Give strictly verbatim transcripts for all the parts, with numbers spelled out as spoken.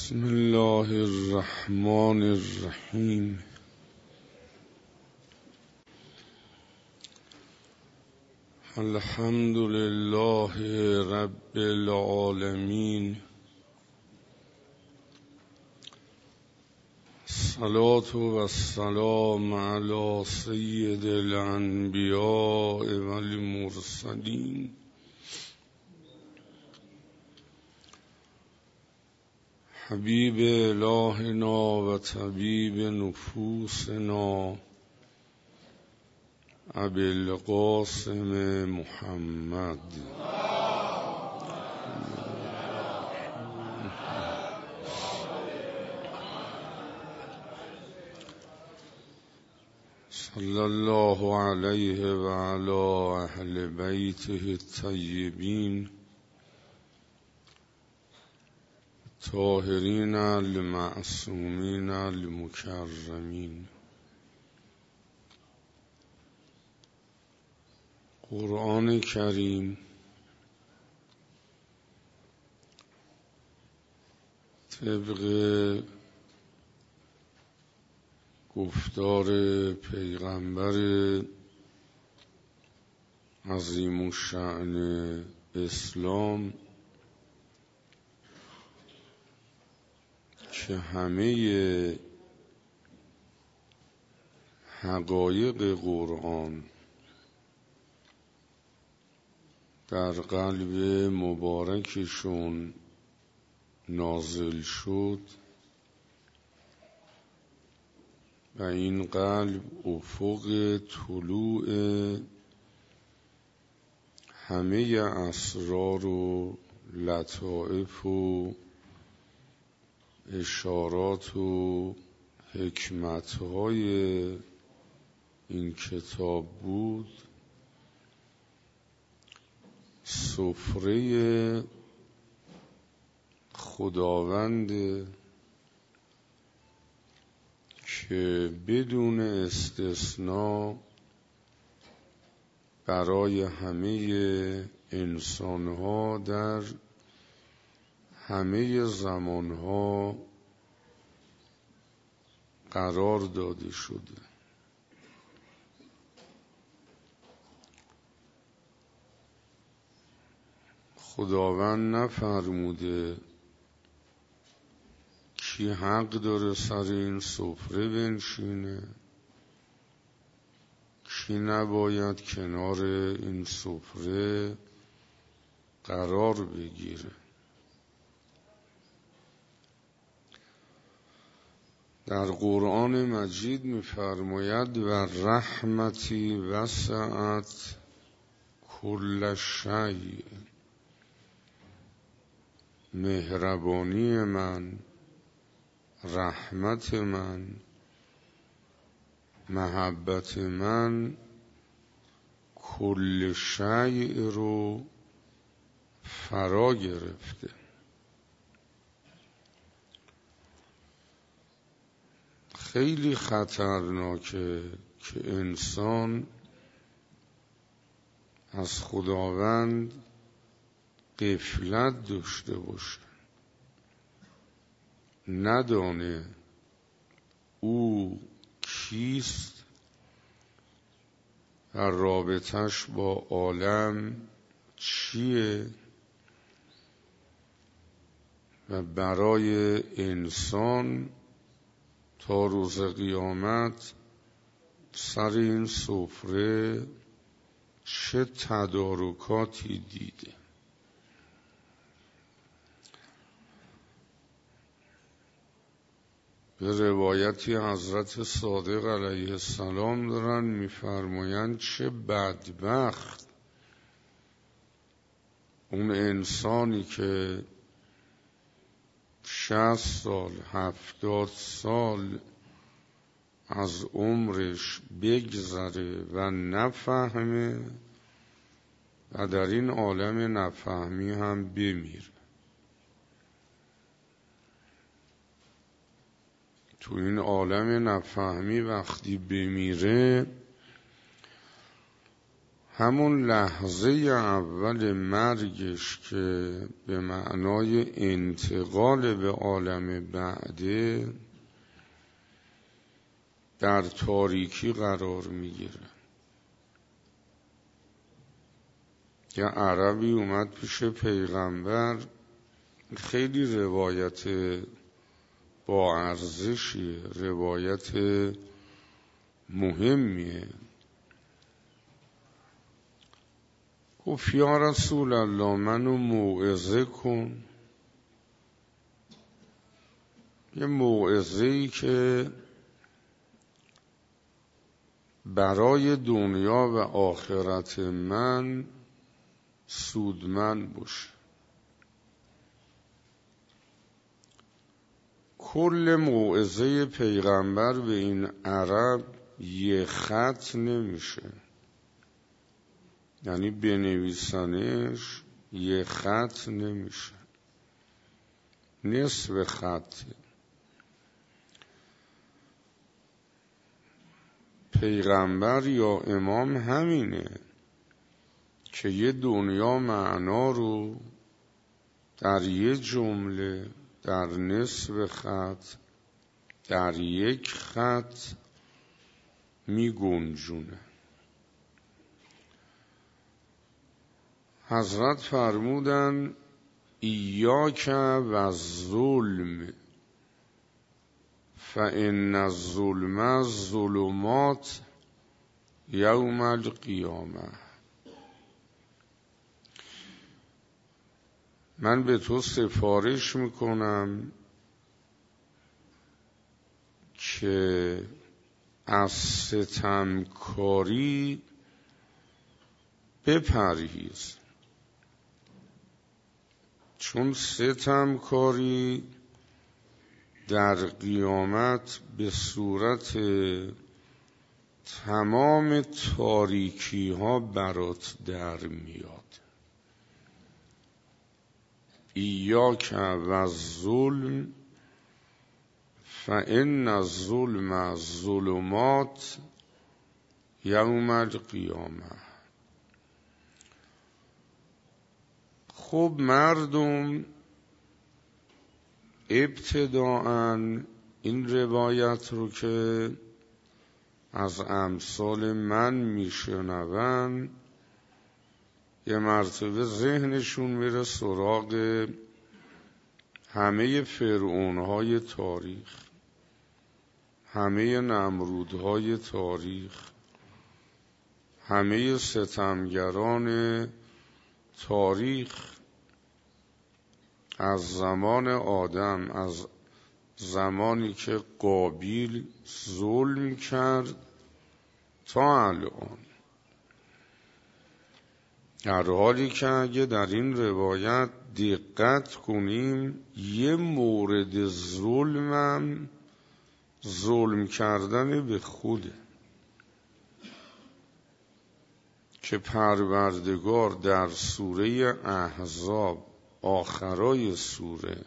بسم الله الرحمن الرحیم. الحمد لله رب العالمین. الصلاة و السلام علی سید الانبیاء والمرسلین حبیب الهنا و طبیب نفوسنا ابی القاسم محمد صلی الله علیه و علی اهل بیته الطیبین طاهرین المعصومین المکرمین. قرآن کریم طبق گفتار پیغمبر عظیم الشأن اسلام که همه حقایق قرآن در قلب مبارکشون نازل شد و این قلب افق طلوع همه اسرار و لطائف و اشارات و حکمت‌های این کتاب بود. سفره خداوند که بدون استثناء برای همه انسان‌ها در همه زمان‌ها قرار داده شده. خداوند نفرموده کی حق داره سر این سفره بنشینه، کی نباید کنار این سفره قرار بگیره. در قرآن مجید می‌فرماید و رحمتی وسعت کل شیء، مهربانی من، رحمت من، محبت من کل شیء رو فرا گرفته. خیلی خطرناکه که انسان از خداوند غفلت داشته باشه، ندانه او کیست و رابطش با عالم چیه و برای انسان تا روز قیامت سر این سفره چه تدارکاتی دیده. به روایتی حضرت صادق علیه السلام دارن میفرمایند چه بدبخت اون انسانی که شصت سال هفتاد سال از عمرش بگذره و نفهمه و در این عالم نفهمی هم بمیره. تو این عالم نفهمی وقتی بمیره همون لحظه اول مرگش که به معنای انتقال به عالم بعده در تاریکی قرار میگیره. یه عربی اومد پیش پیغمبر، خیلی روایت با ارزشیه، روایت مهمیه. گفت یا رسول الله منو موعظه کن، یه موعظه‌ای که برای دنیا و آخرت من سودمند باشه. کل موعظه پیغمبر به این عرب یه خط نمیشه، یعنی بنویسنش یه خط نمیشه، نصف خطه. پیغمبر یا امام همینه که یه دنیا معنا رو در یه جمله، در نصف خط، در یک خط می گنجونه. حضرت فرمودن ایاک و الظلم فان الظلم ظلمات یوم القیامه. من به تو سفارش میکنم که از ستمکاری بپرهیز، چون ستمکاری در قیامت به صورت تمام تاریکی ها برات در میاد. ایاک و الظلم فان الظلم ظلمات یوم القیامه. خب مردم ابتداءً این روایت رو که از امثال من میشنون یه مرتبه ذهنشون میره سراغ همه فرعونهای تاریخ، همه نمرودهای تاریخ، همه ستمگران تاریخ از زمان آدم، از زمانی که قابیل ظلم کرد تا الان. در حالی که اگه در این روایت دقت کنیم یه مورد ظلمم ظلم کردن به خوده که پروردگار در سوره احزاب آخرای سوره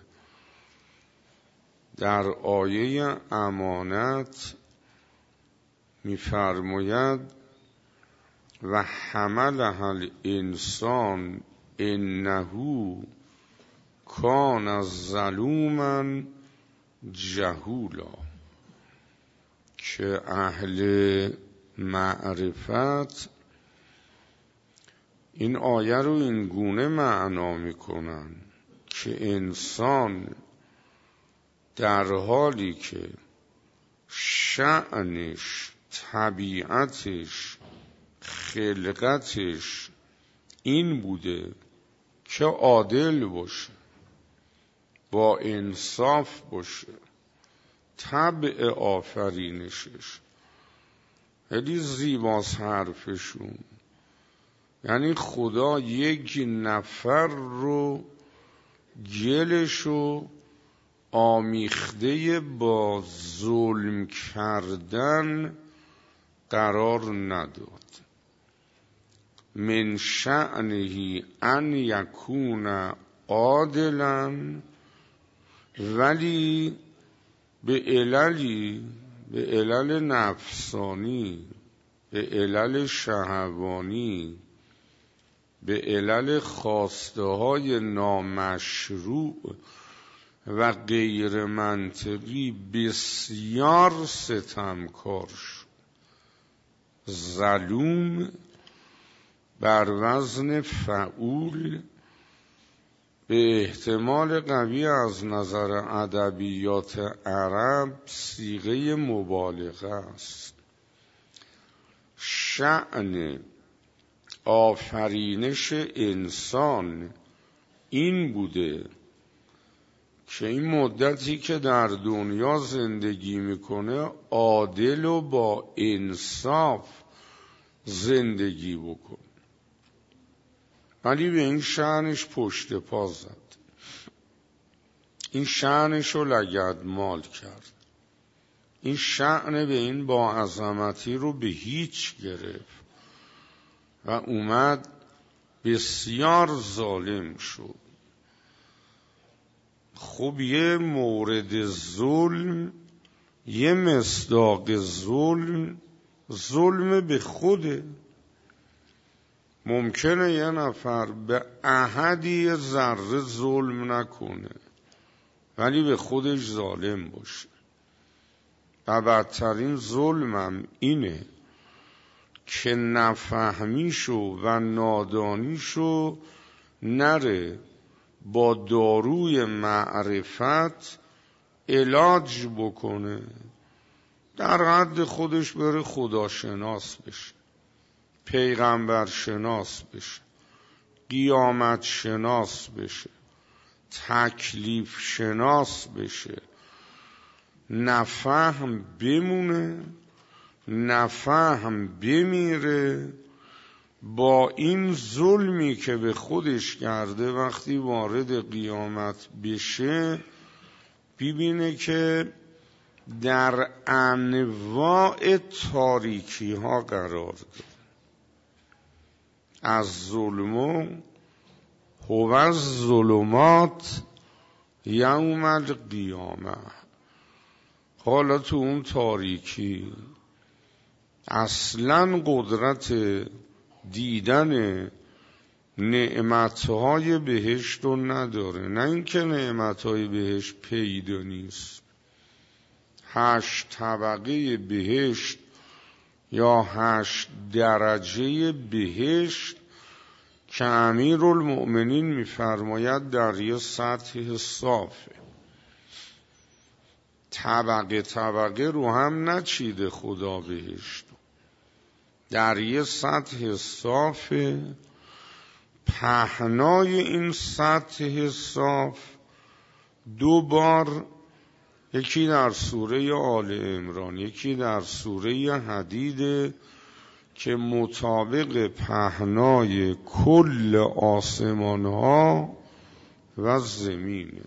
در آیه امانت می‌فرماید و حملها الانسان انه کان ظلوما جهولا، که اهل معرفت این آیه رو این گونه معنا میکنن که انسان در حالی که شأنش، طبیعتش، خلقتش این بوده که عادل باشه، با انصاف باشه، طبع آفرینشش خیلی زیباست حرفشون، یعنی خدا یک نفر رو گلشو آمیخته با ظلم کردن قرار نداد. من شأنه ان یکون عادلا، ولی به عللی، به علل نفسانی به علل شهوانی، به علل خواسته های نامشروع و غیر منطقی بسیار ستمکار شد. ظلوم بر وزن فعول به احتمال قوی از نظر ادبیات عرب صیغه مبالغه است. شأن آفرینش انسان این بوده که این مدتی که در دنیا زندگی میکنه عادل و با انصاف زندگی بکن، ولی به این شأنش پشت پا زد، این شأنش رو لگدمال کرد، این شأن به این با عظمتی رو به هیچ گرفت و اومد بسیار ظالم شد. خب یه مورد ظلم، یه مصداق ظلم، ظلم به خوده. ممکنه یه نفر به احدی ذره ظلم نکنه ولی به خودش ظالم باشه. و بدترین ظلمم اینه که نفهمیشو و نادانیشو نره با داروی معرفت علاج بکنه، در حد خودش بره خداشناس بشه، پیغمبر شناس بشه، قیامت شناس بشه، تکلیف شناس بشه، نفهم بمونه، نفهم بمیره. با این ظلمی که به خودش کرده وقتی وارد قیامت بشه ببینه که در انواع تاریکی ها قرار داره. از ظلمو هو الظلمات یوم القیامه. حالا تو اون تاریکی اصلا قدرت دیدن نعمتهای بهشت رو نداره، نه اینکه نعمتهای بهشت پیدا نیست. هشت طبقه بهشت یا هشت درجه بهشت که امیرالمؤمنین میفرماید در یه سطح صافه، طبقه طبقه رو هم نچیده خدا بهشت، در یه سطح صاف. پهنای این سطح صاف دو بار، یکی در سوره آل عمران یکی در سوره حدید، که مطابق پهنای کل آسمان ها و زمین.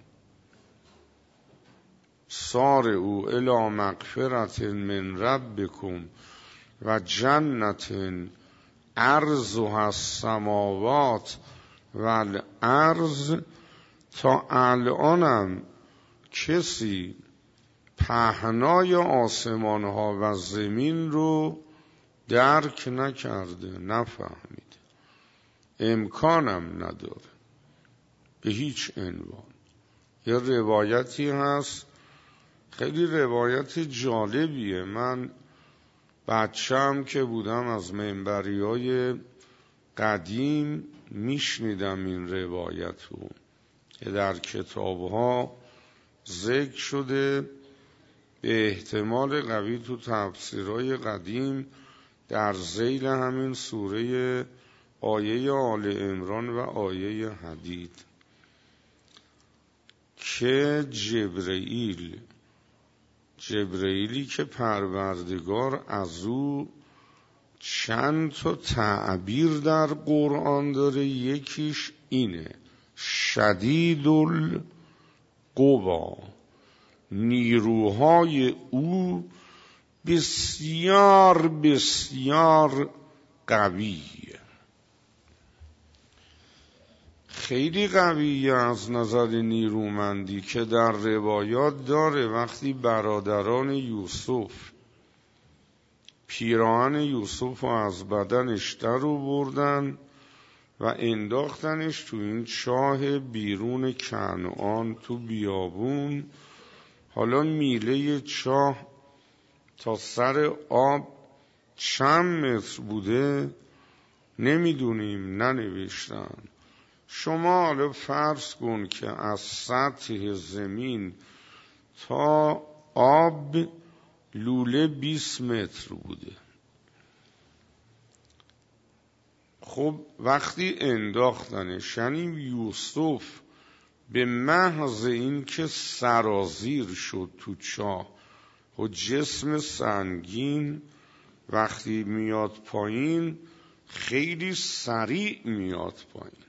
سارعوا الی مغفرة من ربکم و جنت عرضها السماوات و الارض. تا الانم کسی پهنای آسمان ها و زمین رو درک نکرده، نفهمید، امکانم نداره به هیچ عنوان. یه روایتی هست، خیلی روایت جالبیه. من بچه‌م که بودم از منبریای قدیم میشنیدم این روایت رو که در کتابها ذکر شده، به احتمال قوی تو تفسیرهای قدیم در ذیل همین سوره آیه آل عمران و آیه حدید، که جبرئیل جبرئیلی که پروردگار از او چند تا تعبیر در قرآن داره، یکیش اینه شدید القوا، نیروهای او بسیار بسیار قویه، خیلی قویه از نظر نیرومندی، که در روایات داره وقتی برادران یوسف پیراهن یوسف رو از بدنش در آوردن و انداختنش تو این چاه بیرون کنعان تو بیابون. حالا میله چاه تا سر آب چند متر بوده نمیدونیم، ننوشتن. شما حالا فرض کن که از سطح زمین تا آب لوله بیست متر بوده. خب وقتی انداختنش، یعنی یوسف به محض این که سرازیر شد تو چاه و جسم سنگین وقتی میاد پایین خیلی سریع میاد پایین.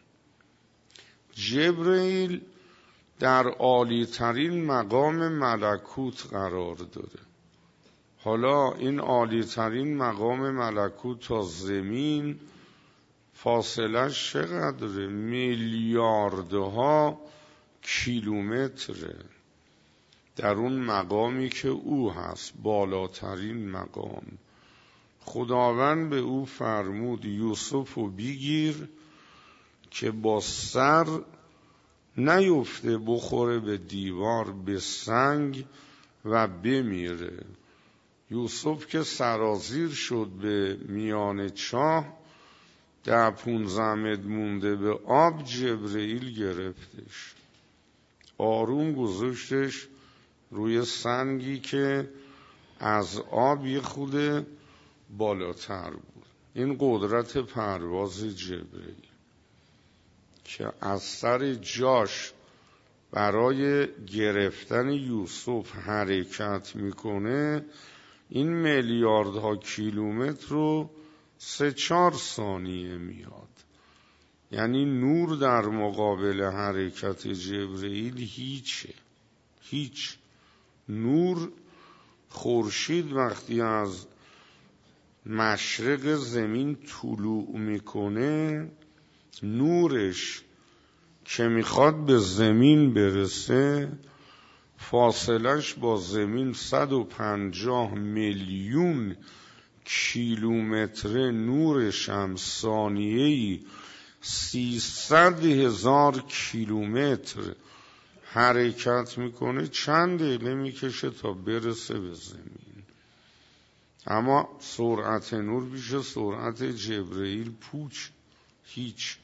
جبرئیل در عالی ترین مقام ملکوت قرار داره. حالا این عالی ترین مقام ملکوت تا زمین فاصله چقدره؟ میلیاردها کیلومتره. در اون مقامی که او هست، بالاترین مقام، خداوند به او فرمود یوسفو بگیر که با سر نیفته بخوره به دیوار، به سنگ و بمیره. یوسف که سرازیر شد به میان چاه، ده پونزده متر مونده به آب، جبرئیل گرفتش، آروم گذاشتش روی سنگی که از آب یه خود بالاتر بود. این قدرت پرواز جبرئیل که از سر جاش برای گرفتن یوسف حرکت میکنه، این میلیاردها کیلومتر رو سه چهار ثانیه میاد. یعنی نور در مقابل حرکت جبرئیل هیچه، هیچ. نور، خورشید وقتی از مشرق زمین طلوع میکنه، نورش که میخواد به زمین برسه فاصلش با زمین صد و پنجاه میلیون کیلومتر، نورش هم ثانیه‌ای سیصد هزار کیلومتر حرکت میکنه. چند دقیقه میکشه تا برسه به زمین. اما سرعت نور بیشه سرعت جبرئیل پوچ، هیچ.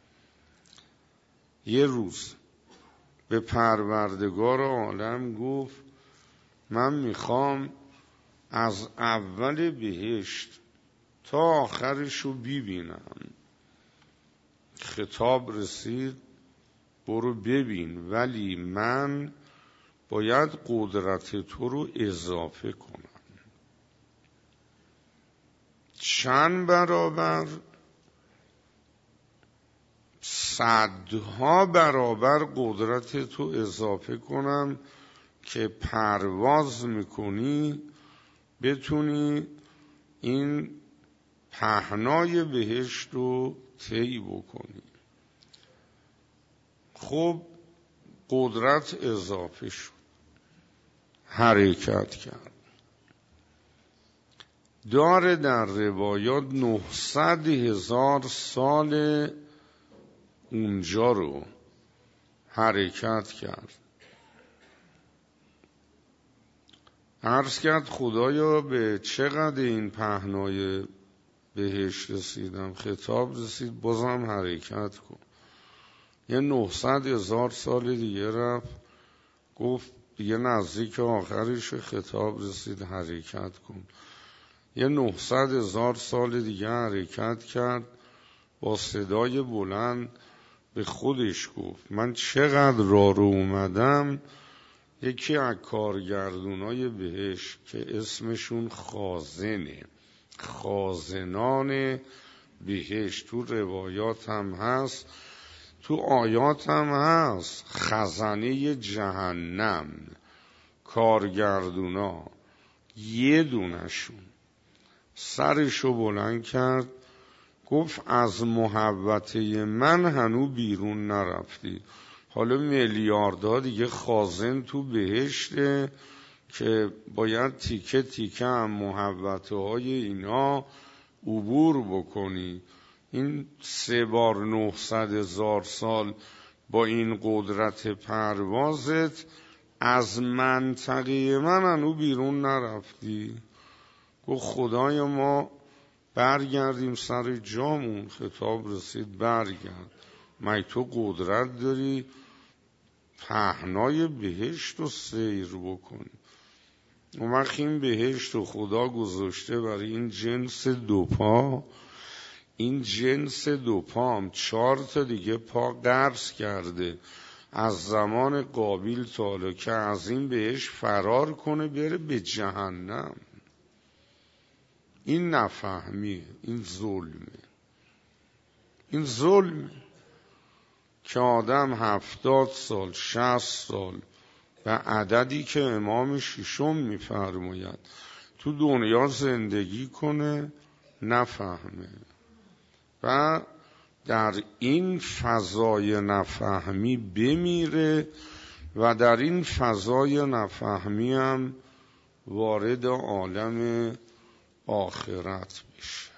یه روز به پروردگار عالم گفت من میخوام از اول بهشت تا آخرشو ببینم. خطاب رسید برو ببین، ولی من باید قدرت تو رو اضافه کنم. چند برابر؟ صدها برابر قدرت تو اضافه کنم که پرواز میکنی بتونی این پهنای بهشت رو طی بکنی. خب قدرت اضافه شد، حرکت کرد. داره در روایات نهصد هزار سال اونجا رو حرکت کرد. عرض کرد خدایا به چقدر این پهنای بهشت رسیدم؟ خطاب رسید بازم حرکت کن. یه نهصد هزار سال دیگه رفت، گفت دیگه نزدیک آخرش. خطاب رسید حرکت کن. یه نهصد هزار سال دیگه حرکت کرد، با صدای بلند به خودش گفت من چقدر راه رو اومدم. یکی از کارگردونای بهشت که اسمشون خازنه، خازنان بهشت، تو روایات هم هست تو آیات هم هست، خزانه جهنم، کارگردونا، یه دونشون سرشو بلند کرد گفت از محوطه من هنو بیرون نرفتی. حالا میلیاردها دیگه خازن تو بهشته، که باید تیکه تیکه هم محوطه های اینا عبور بکنی. این سه بار نهصد هزار سال با این قدرت پروازت از منطقه من هنو بیرون نرفتی. گفت خدای ما برگردیم سر جامون. خطاب رسید برگرد، مگه تو قدرت داری پهنای بهشت رو سیر بکنی؟ اون وقت این بهشت رو خدا گذاشته برای این جنس دوپا. این جنس دوپا هم چهار تا دیگه پا قرض کرده از زمان قابیل تا حالا که از این بهشت فرار کنه بره به جهنم. این نفهمیه، این ظلمه. این ظلمه که آدم هفتاد سال شصت سال و عددی که امام ششم میفرماید تو دنیا زندگی کنه نفهمه و در این فضای نفهمی بمیره و در این فضای نفهمی هم وارد عالم آخرت بشه.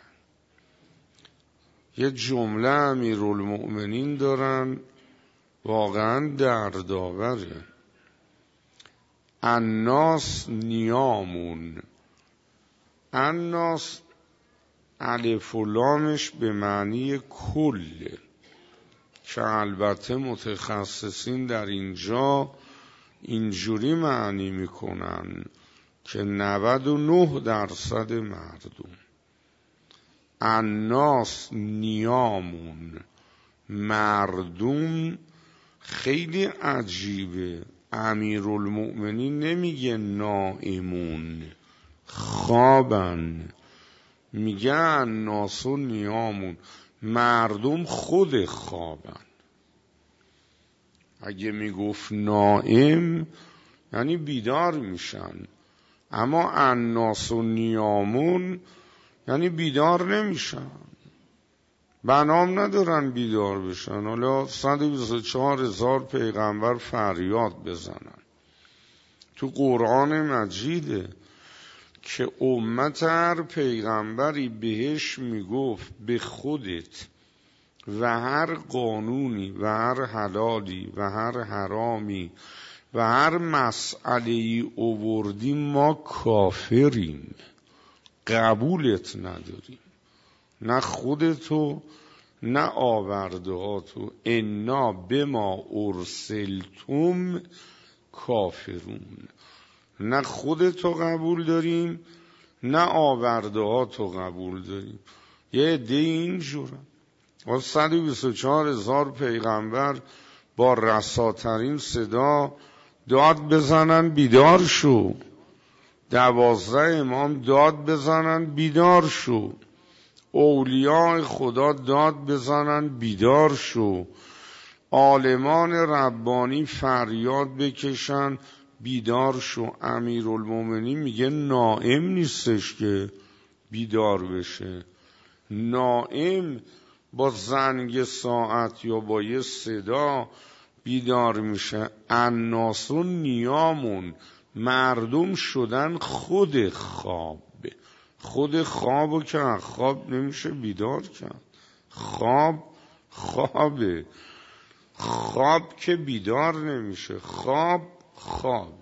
یه جمله امیرالمؤمنین دارن واقعا دردآوره: الناس نیامون. الناس الف و لامش به معنی کله که البته متخصصین در اینجا اینجوری معنی میکنن که نود و نه درصد مردم. الناس نیامون، مردم. خیلی عجیبه، امیرالمؤمنین نمیگه نائمون خوابن، میگه الناس نیامون، مردم خود خوابن. اگه میگفت نائم یعنی بیدار میشن، اما الناس نیامون یعنی بیدار نمیشن، بنام ندارن بیدار بشن. حالا صد و بیست و چهار هزار پیغمبر فریاد بزنن. تو قرآن مجیده که امت هر پیغمبری بهش میگفت به خودت و هر قانونی و هر حلالی و هر حرامی و هر مسئله‌ای اووردیم ما کافریم، قبولت نداریم، نه خودتو نه آوردهاتو. انا بما ارسلتم کافرون. نه خودتو قبول داریم نه آوردهاتو قبول داریم. یه عده اینجورن. و صد و بیست و چهار هزار پیغمبر با رساترین صدا داد بزنن بیدار شو. دوازده امام داد بزنن بیدار شو. اولیاء خدا داد بزنن بیدار شو. عالمان ربانی فریاد بکشن بیدار شو. امیرالمومنین میگه نائم نیستش که بیدار بشه. نائم با زنگ ساعت یا با یه صدا بیدار میشه. الناس نیامون، مردم شدن خود خواب. خود خوابو که خواب نمیشه بیدار کرد. خواب خوابه، خواب که بیدار نمیشه. خواب خواب.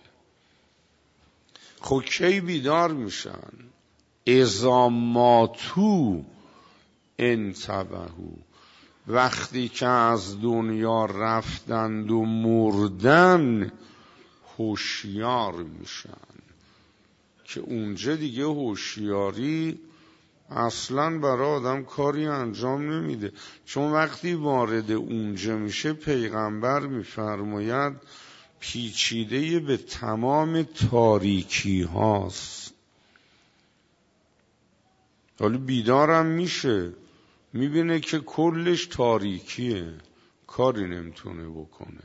خب کی بیدار میشن؟ اذا ماتوا انتبهوا. وقتی که از دنیا رفتند و مردن هوشیار میشن، که اونجا دیگه هوشیاری اصلا برای آدم کاری انجام نمیده. چون وقتی وارد اونجا میشه پیغمبر میفرماید پیچیده به تمام تاریکی هاست. حالا بیدارم میشه، میبینه که کلش تاریکیه، کاری نمیتونه بکنه.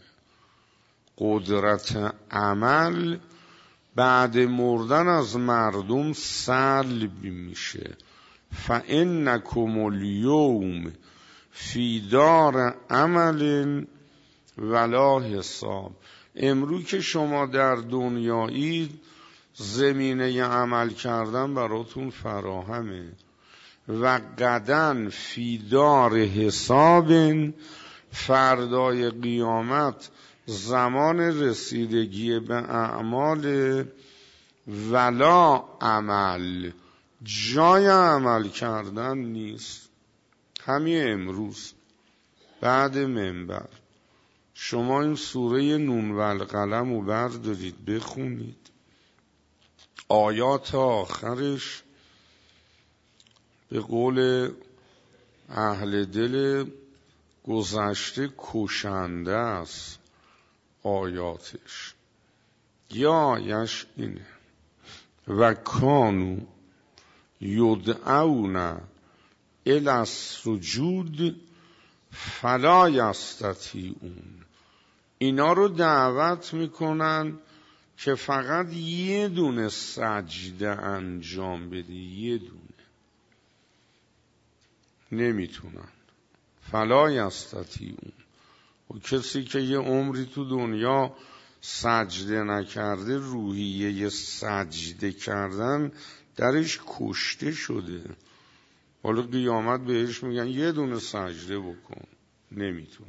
قدرت عمل بعد مردن از مردم سلب میشه. فانکم الیوم فی دار عمل ولا حساب. امروز که شما در دنیایید زمینه عمل کردن براتون فراهمه و غدن فی دار حساب، فردای قیامت زمان رسیدگی به اعمال ولا عمل، جای عمل کردن نیست. همین امروز بعد منبر شما این سوره نون و القلم رو بردارید بخونید، آیات آخرش به قول اهل دل گذشته کشنده است. آیاتش یا یش اینه و کانو یدعون الی السجود فلا یستطیعون، اینا رو دعوت میکنن که فقط یه دونه سجده انجام بده، یه دونه، نمیتونن. فلا یستطیعون. و کسی که یه عمری تو دنیا سجده نکرده، روحیه سجده کردن درش کشته شده، حالا قیامت بهش میگن یه دونه سجده بکن، نمیتونه.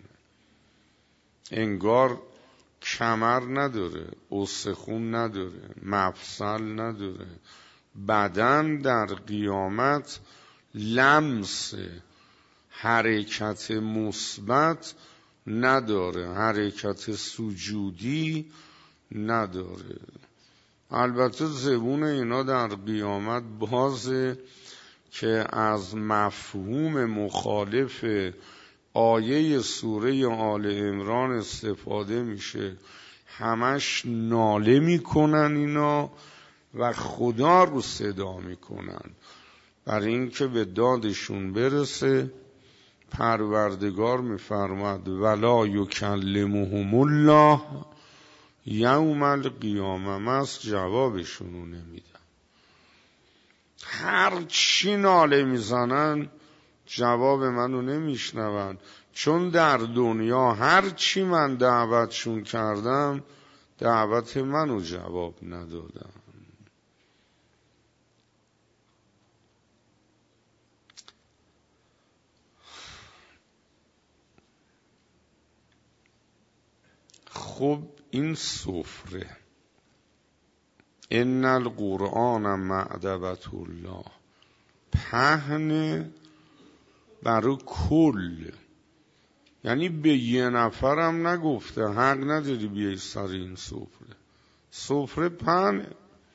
انگار کمر نداره، استخون نداره، مفصل نداره. بدن در قیامت لمس حرکت مثبت نداره، حرکت سجودی نداره. البته زبون اینا در قیامت بازه که از مفهوم مخالف آیه سوره آل عمران استفاده میشه، همش ناله میکنن اینا و خدا رو صدا میکنن برای اینکه به دادشون برسه. پروردگار میفرماد ولا یکلمهم الله یوم القیامه، من جوابشونو نمیدم. هر چی ناله میزنن جواب منو نمیشنون، چون در دنیا هر چی من دعوتشون کردم دعوت منو جواب ندادن. خب این سفره ان القرآن معدبة الله، پهن برای کل، یعنی به یه نفرم نگفته حق نداری بیای سر این سفره. سفره پهنه.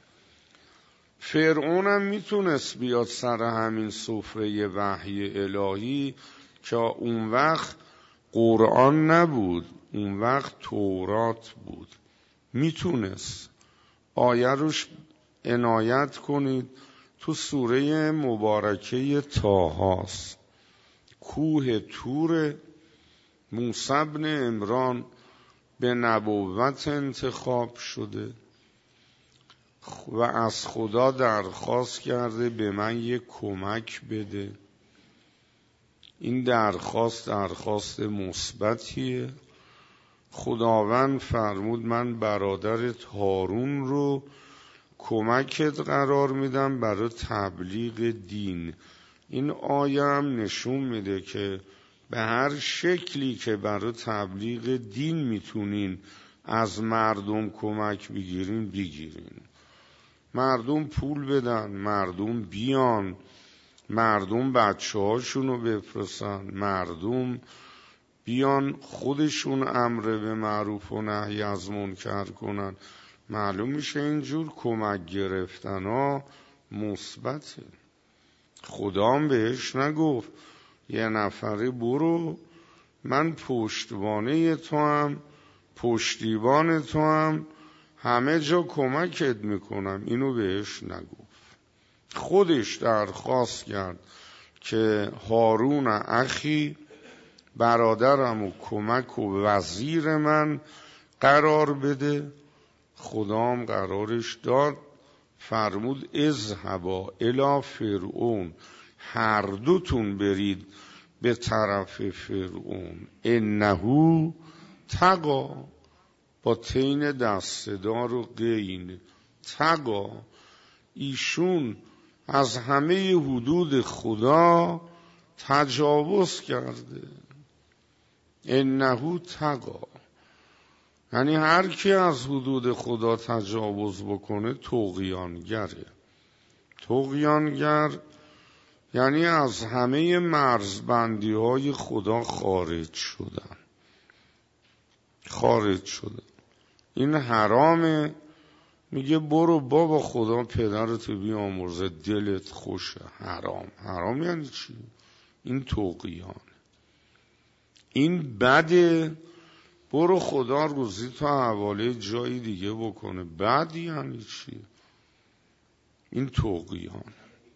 فرعونم میتونست بیاد سر همین سفره وحی الهی که اون وقت قرآن نبود، اون وقت تورات بود. میتونست. آیه روش عنایت کنید، تو سوره مبارکه طه است. کوه طور، موسی بن عمران به نبوت انتخاب شده و از خدا درخواست کرده به من یک کمک بده. این درخواست درخواست مثبتیه. خداوند فرمود من برادرت هارون رو کمکت قرار میدم برای تبلیغ دین. این آیه هم نشون میده که به هر شکلی که برای تبلیغ دین میتونین از مردم کمک بگیرین بگیرین. مردم پول بدن، مردم بیان، مردم بچه هاشونو بفرستن، مردم بیان خودشون امر به معروف و نهی از منکر کنن. معلوم میشه اینجور کمک گرفتن ها مثبته. خدا هم بهش نگفت یه نفری برو من پشتوانه تو هم پشتیبان تو هم همه جا کمکت میکنم، اینو بهش نگفت. خودش درخواست کرد که هارون اخی برادرم و کمک و وزیر من قرار بده. خدام قرارش داد، فرمود اذهبا الی فرعون، هر دوتون برید به طرف فرعون، انه طغی، با تین دستدار و غین، تقا، ایشون از همه حدود خدا تجاوز کرده. انه تقا، یعنی هر کی از حدود خدا تجاوز بکنه طغیانگره. طغیانگر یعنی از همه مرزبندی های خدا خارج شدن. خارج شدن. این حرامه. میگه برو بابا خدا پدرتو بیامرزه دلت خوشه. حرام. حرام یعنی چی؟ این طغیان. این بده، برو خدا روزی تا حواله جایی دیگه بکنه. بد یعنی چی؟ این طغیان.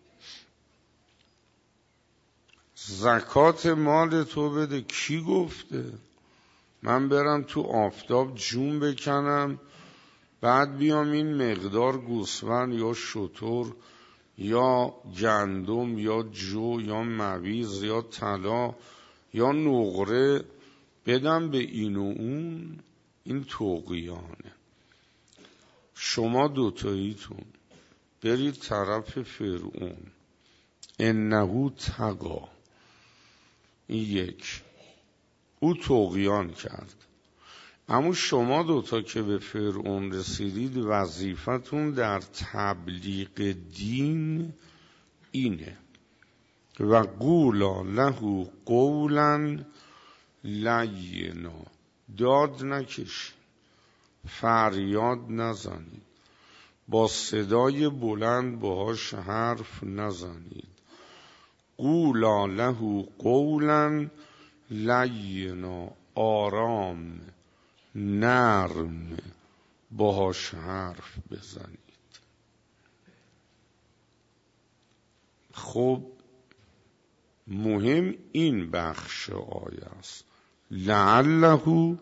زکات مال تو بده. کی گفته؟ من برم تو آفتاب جون بکنم بعد بیام این مقدار گوسفند یا شتر یا گندم یا جو یا مویز یا طلا یا نقره بدم به این و اون؟ این طغیانه. شما دوتاییتون برید طرف فرعون. انه تقا. این یک، او طغیان کرد. اما شما دوتا که به فرعون رسیدید وظیفتون در تبلیغ دین اینه. و قولا له قولا لینا. داد نکشید، فریاد نزنید، با صدای بلند باهاش حرف نزنید. قولا له قولا لینا، آرام نرم باهاش حرف بزنید. خب مهم این بخش آیه است. لعله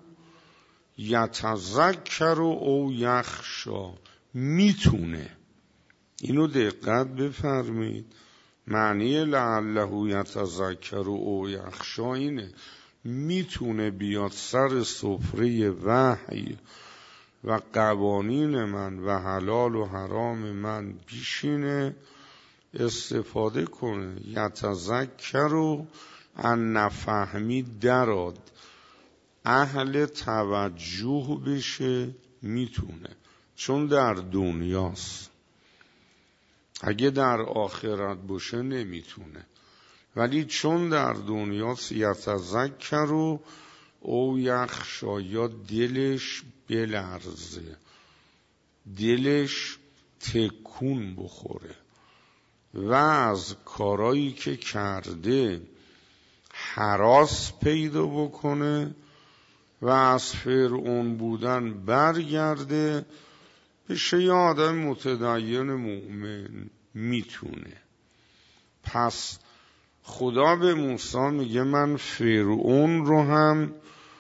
یتذکر او یخشا. میتونه. اینو دقت بفرمید. معنی لعله یتذکر او یخشا اینه میتونه بیاد سر سفره وحی و قوانین من و حلال و حرام من بشینه استفاده کنه. یتذکر و ان نفهمی دراد اهل توجه بشه. میتونه، چون در دنیاست. اگه در آخرت باشه نمیتونه، ولی چون در دنیاست یتذکر و او یخشا، یا دلش بلرزه، دلش تکون بخوره و از کارایی که کرده هراس پیدا بکنه و از فرعون بودن برگرده بشه یه آدم متدین مؤمن. میتونه. پس خدا به موسی میگه من فرعون رو هم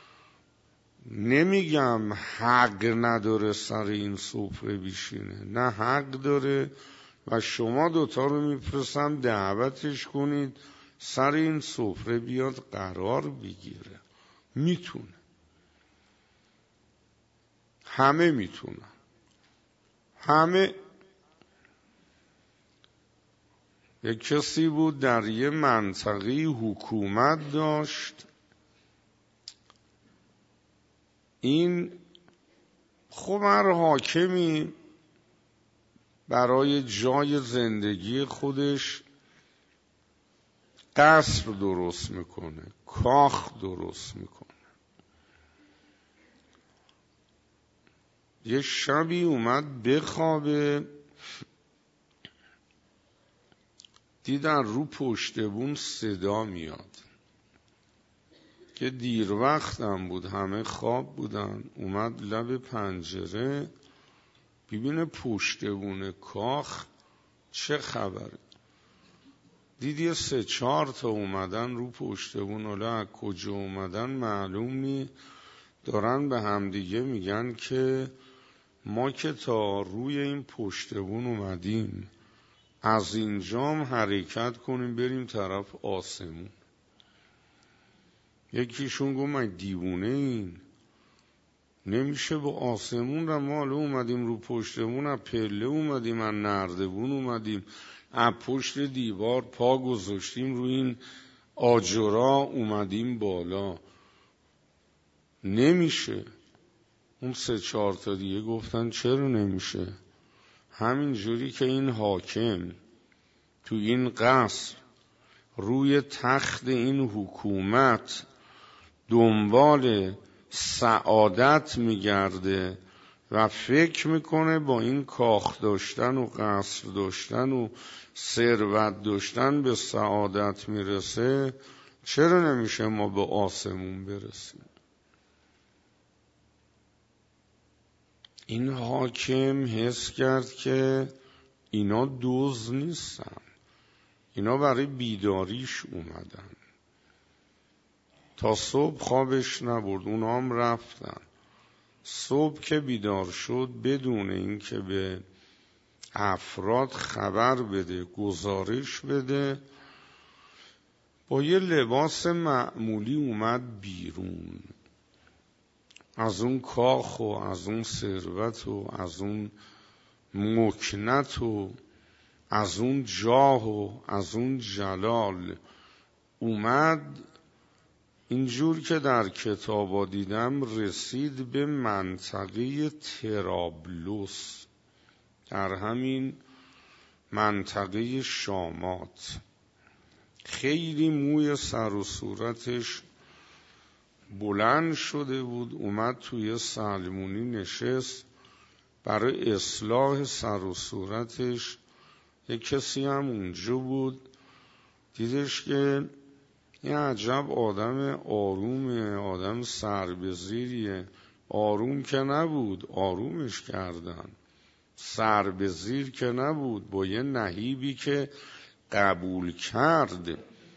نمیگم حق نداره سر این سفره بشینه، نه حق داره و شما دوتا رو میفرستم دعوتش کنید سر این سفره بیاد قرار بگیره. میتونه. همه میتونن. همه. یک کسی بود در یه منطقه حکومت داشت. این خب هر حاکمی برای جای زندگی خودش قصر درست میکنه، کاخ درست میکنه. یه شبی اومد بخوابه، دیدن رو پشت بوم صدا میاد که دیر وقتم بود، همه خواب بودن. اومد لب پنجره ببینه پشت بوم کاخ چه خبره. دید یه سه چهار تا اومدن رو پشت بوم، حالا از کجا اومدن معلوم نی. دارن به همدیگه میگن که ما که تا روی این پشت بوم اومدیم، از اینجام حرکت کنیم بریم طرف آسمون. یکیشون گفت من دیوونه این، نمیشه با آسمون را ما حالا اومدیم رو پشتمون، از پله اومدیم، از نردبون اومدیم، از پشت دیوار پا گذاشتیم روی این آجرا اومدیم بالا. نمیشه. اون سه چهار تا دیگه گفتن چرا نمیشه؟ همین جوری که این حاکم تو این قصر روی تخت این حکومت دنبال سعادت میگرده و فکر میکنه با این کاخ داشتن و قصر داشتن و ثروت داشتن به سعادت میرسه، چرا نمیشه ما به آسمون برسیم؟ این حاکم حس کرد که اینا دوز نیستن، اینا برای بیداریش اومدن. تا صبح خوابش نبرد، اونا هم رفتن. صبح که بیدار شد بدون این که به افراد خبر بده، گزارش بده، با یه لباس معمولی اومد بیرون از اون کاخ و از اون ثروت و از اون مکنت و از اون جاه و از اون جلال. اومد اینجور که در کتابا دیدم رسید به منطقه ترابلوس، در همین منطقه شامات. خیلی موی سر و صورتش بلند شده بود، اومد توی سلمونی نشست برای اصلاح سر و صورتش. یک کسی هم اونجا بود، دیدش که این عجب آدم آرومه، آدم سربزیریه. آروم که نبود، آرومش کردن. سربزیر که نبود، با یه نهیبی که قبول کرد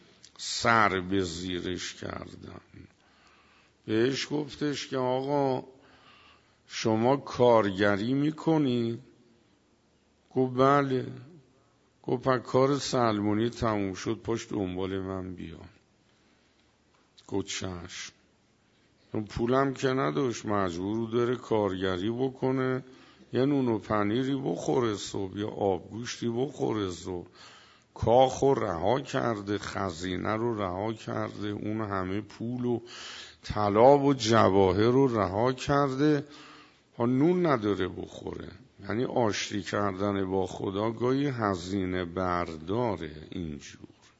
سربزیرش کردن. بهش گفتش که آقا شما کارگری میکنی؟ گفت بله. گفت پس کار سلمونی تموم شد، پشت دنبال من بیا. گفت چشم. اون پولم که نداشت، مجبور داره کارگری بکنه، یه نون و پنیری بخوره صبح، یا آبگوشتی بخوره صبح. کاخ رو رها کرده، خزینه رو رها کرده، اون همه پول و طلا و جواهر رو رها کرده، ها نون نداره بخوره. یعنی آشتی کردن با خدا گاهی هزینه برداره. اینجور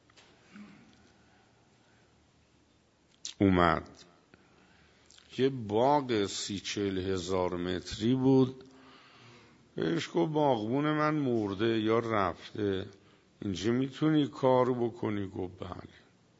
اومد یه باغ سی چل هزار متری بود. بهش گفت باغبون من مرده یا رفته، اینجا میتونی کار بکنی؟ گفت بله.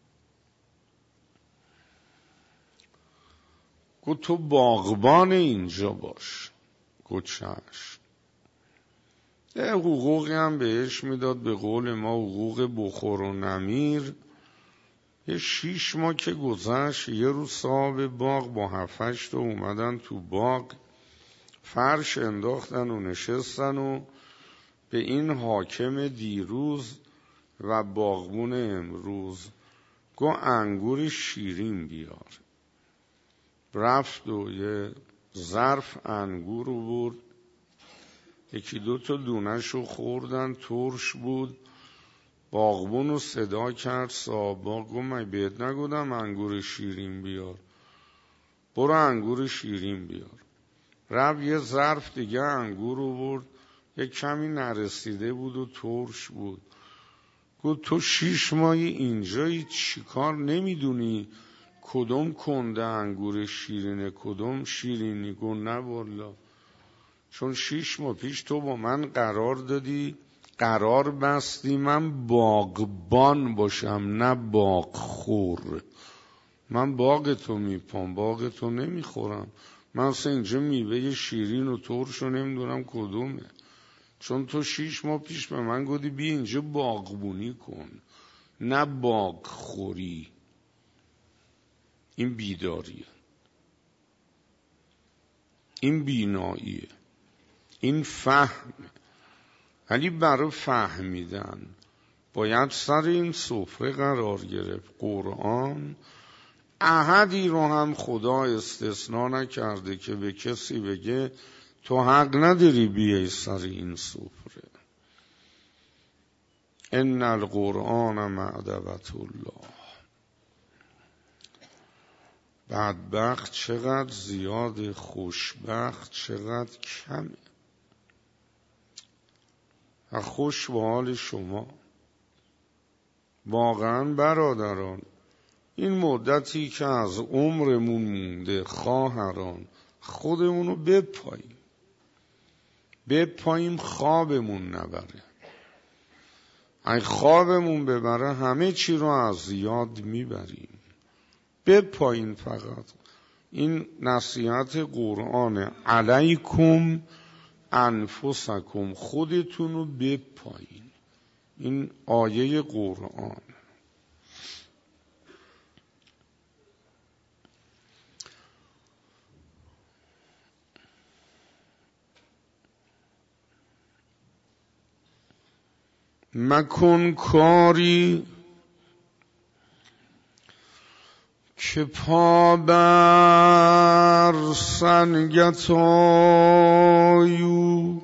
گفت تو باغبان اینجا باش. گفت چشم. یه حقوقی هم بهش میداد، به قول ما حقوق بخور و نمیر. یه شیش ماه که گذشت، یه روز صاحب باغ با هفتش تا اومدن تو باغ، فرش انداختن و نشستن و به این حاکم دیروز و باغبون امروز گو انگور شیرین بیار. رفت و یه ظرف انگور رو برد، یکی دو تا دونه‌شو خوردن، ترش بود. باغبون رو صدا کرد، صاحب باغ گفت من بهت نگفتم انگور شیرین بیار؟ برو انگور شیرین بیار. رفت یه ظرف دیگه انگور رو برد، یه کمی نرسیده بود و ترش بود. گفت تو شیش ماهی اینجایی، چیکار نمیدونی کدوم کنده انگور شیرینه کدوم شیرینی؟ گفت نه والا، چون شیش ماه پیش تو با من قرار دادی، قرار بستی من باغبان باشم نه باغخور. من باغ تو میپام، باغ تو نمیخورم. من اصلا اینجا میوه شیرین و ترش رو نمیدونم کدومه، چون تو شیش ماه پیش به من گفتی بی اینجا باغبونی کن نه باغخوری. این بیداریه، این بیناییه، این فهم. ولی برای فهمیدن باید سر این سفره قرار گرفت. قرآن احدی رو هم خدا استثنا نکرده که به کسی بگه تو حق نداری بیای سر این سفره. ان القرآن معدبة الله. بدبخت چقدر زیاده، خوشبخت چقدر کمه. و خوش به حال شما. واقعا برادران، این مدتی که از عمرمون مونده، خواهران، خودمونو بپاییم بپاییم خوابمون نبره. اگه خوابمون ببره همه چی رو از یاد میبریم. بپایین. فقط این نصیحت قرآن، علیکم انفسکم، خودتون رو بپایین. این آیه قرآن. مکن کاری که پا بر سنگت آیو،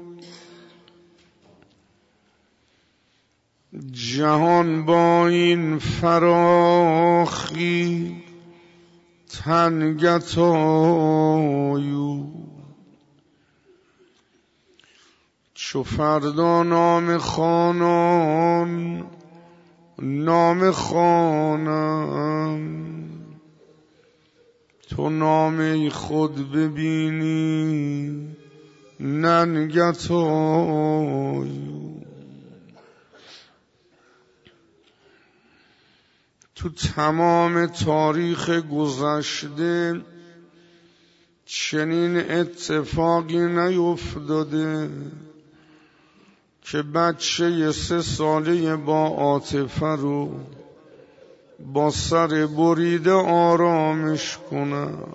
جهان با این فراخی تنگت آیو. چو فردا نام خوانان نام خوانم، تو نام خود ببینی ننگت آیو. تو تمام تاریخ گذشته چنین اتفاقی نیفتاده که بچه سه ساله با عاطفه رو با سر بریده آرامش کنم،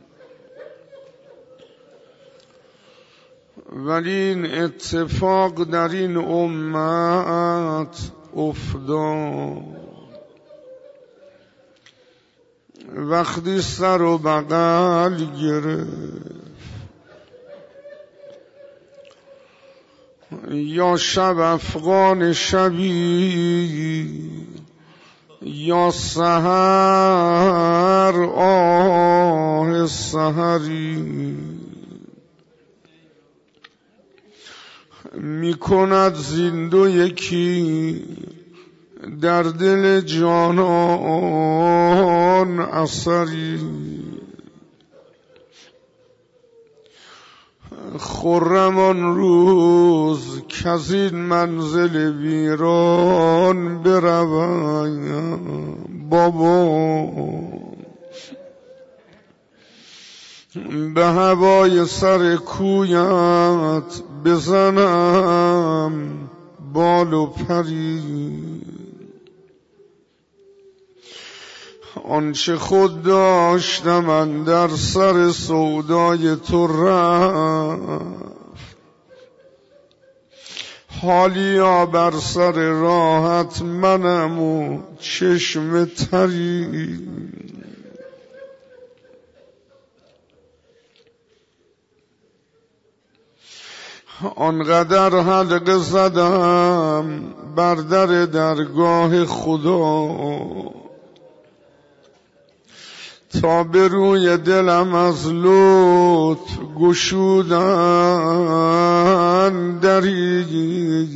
ولی این اتفاق در این امت افتاد. وقتی سر و بغل گرفت، یا شب افغان شبی یا سحر آه سحری، می کند زندو یکی در دل جانان اثری. خرم آن روز کز این منزل ویران بروم بابا، به هوای سر کویت بزنم بال و پری. آنچه خود داشتم اندر سر سودای تو رفت، حالیا بر سر راحت منم و چشم تری. آنقدر حلقه زدم بر در درگاه خدا تا به روی دلم از لطف گشودن دری.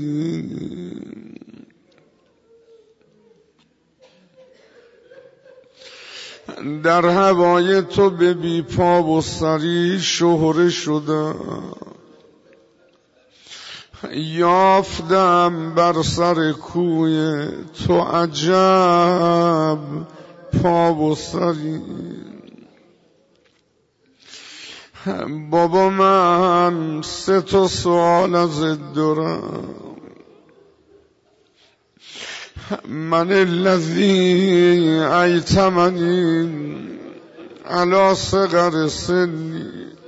در هوای تو به بی پا و سری شهره شدم، یافتم بر سر کوی تو عجب پا و سری. بابا من سه تا سوال ازت دارم. من الذی ایتمنی علی صغر سنی،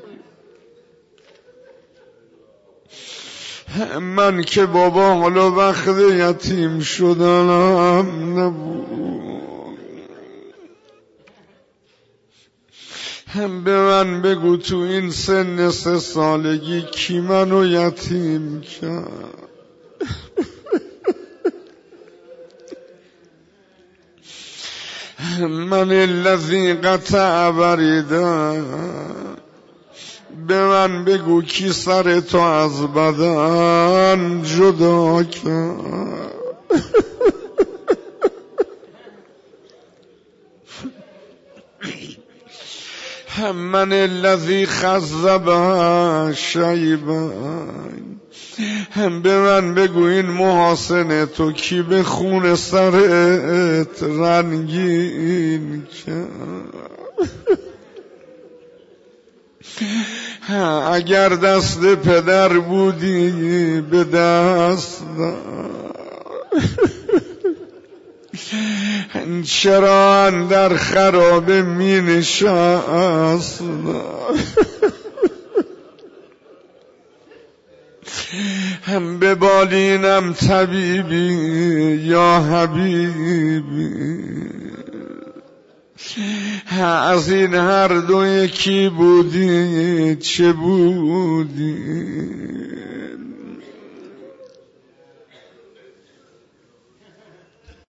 من که بابا حالا وقت یتیم شدنم نبود، هم به من بگو تو این سن سه سالگی کی منو یتیم کرد. من الذی قطع بریدن، به من بگو کی سر تو از بدن جدا کرد. هم من الذی خذب شیبا، هم به من بگو این محاسن تو کی به خون سرت رنگین کرد. اگر دست پدر بودی به دست چرا اندر خرابه می نشست. هم به بالینم طبیبی یا حبیبی، از این هر دو یکی بودی چه بودی.